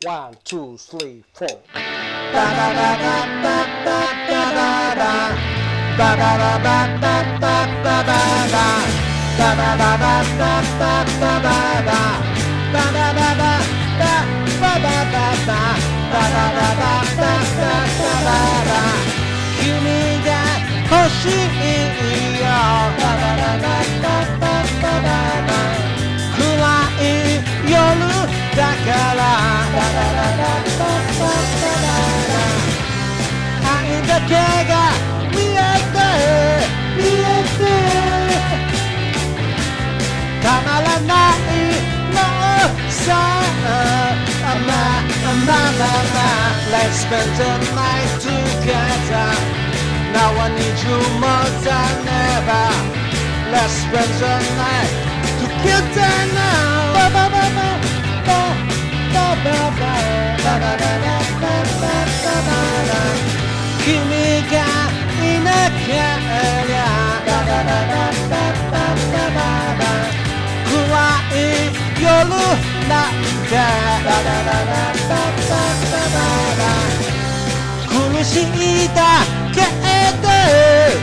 One, two, three, four.君が欲しいよ暗い夜だから愛だけが見えてたまらないのさLet's spend the night together Now I need you more than ever Let's spend the night together now君がいなきゃ暗い夜なんて苦しいだけで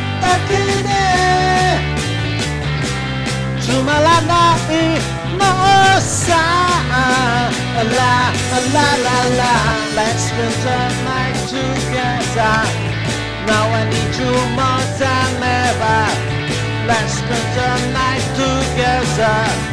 つまらないのさLet's spend the night together Now I need you more than ever Let's spend the night together